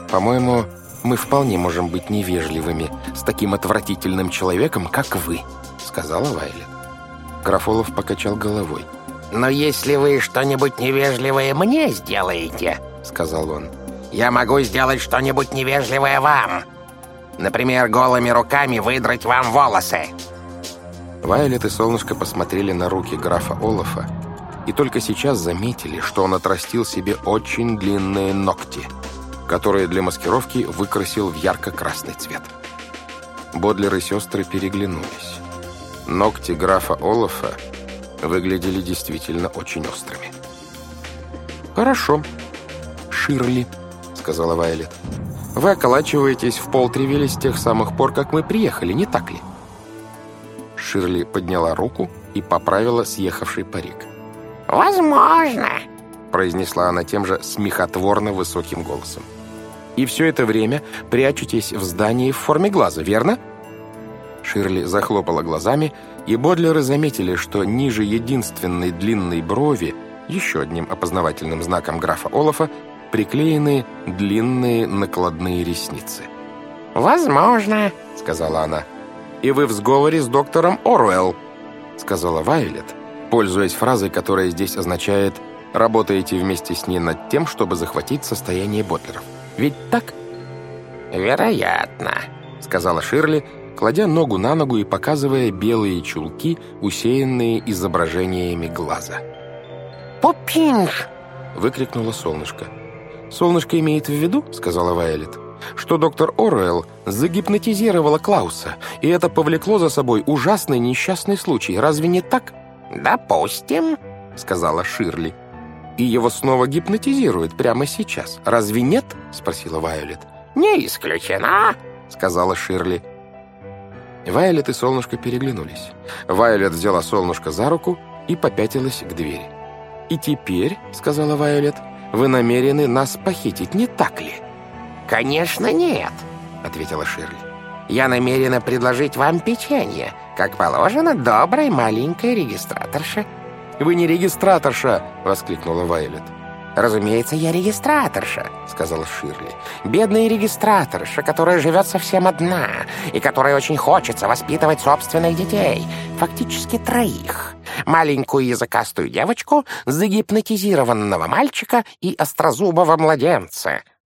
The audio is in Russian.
«По-моему, мы вполне можем быть невежливыми с таким отвратительным человеком, как вы», — сказала Вайлет. Граф Олаф покачал головой. «Но если вы что-нибудь невежливое мне сделаете, — сказал он, — я могу сделать что-нибудь невежливое вам. Например, голыми руками выдрать вам волосы». Вайлет и Солнышко посмотрели на руки графа Олафа и только сейчас заметили, что он отрастил себе очень длинные ногти, которые для маскировки выкрасил в ярко-красный цвет. Бодлер и сестры переглянулись. Ногти графа Олафа выглядели действительно очень острыми. «Хорошо, Ширли», — сказала Вайлет. «Вы околачиваетесь в Полтривилле с тех самых пор, как мы приехали, не так ли?» Ширли подняла руку и поправила съехавший парик. «Возможно», — произнесла она тем же смехотворно высоким голосом. «И все это время прячетесь в здании в форме глаза, верно?» Ширли захлопала глазами, и Бодлеры заметили, что ниже единственной длинной брови, еще одним опознавательным знаком графа Олафа, приклеены длинные накладные ресницы. «Возможно», — сказала она. «И вы в сговоре с доктором Оруэлл», — сказала Вайлет, пользуясь фразой, которая здесь означает «работаете вместе с ней над тем, чтобы захватить состояние Бодлеров». Ведь так? «Вероятно», — сказала Ширли, кладя ногу на ногу и показывая белые чулки, усеянные изображениями глаза. «Пупинж!» — выкрикнуло Солнышко. «Солнышко имеет в виду, — сказала Вайлет, — что доктор Оруэлл загипнотизировала Клауса, и это повлекло за собой ужасный несчастный случай. Разве не так?» «Допустим», — сказала Ширли. «И его снова гипнотизируют прямо сейчас. Разве нет?» — спросила Вайлет. «Не исключено», — сказала Ширли. Вайлет и Солнышко переглянулись. Вайлет взяла Солнышко за руку и попятилась к двери. «И теперь, — сказала Вайлет, — вы намерены нас похитить, не так ли?» «Конечно нет», — ответила Ширли. «Я намерена предложить вам печенье, как положено доброй маленькой регистраторше». «Вы не регистраторша!» — воскликнула Вайлет. «Разумеется, я регистраторша», — сказала Ширли. «Бедная регистраторша, которая живет совсем одна, и которой очень хочется воспитывать собственных детей, фактически 3. Маленькую языкастую девочку, загипнотизированного мальчика и острозубого младенца».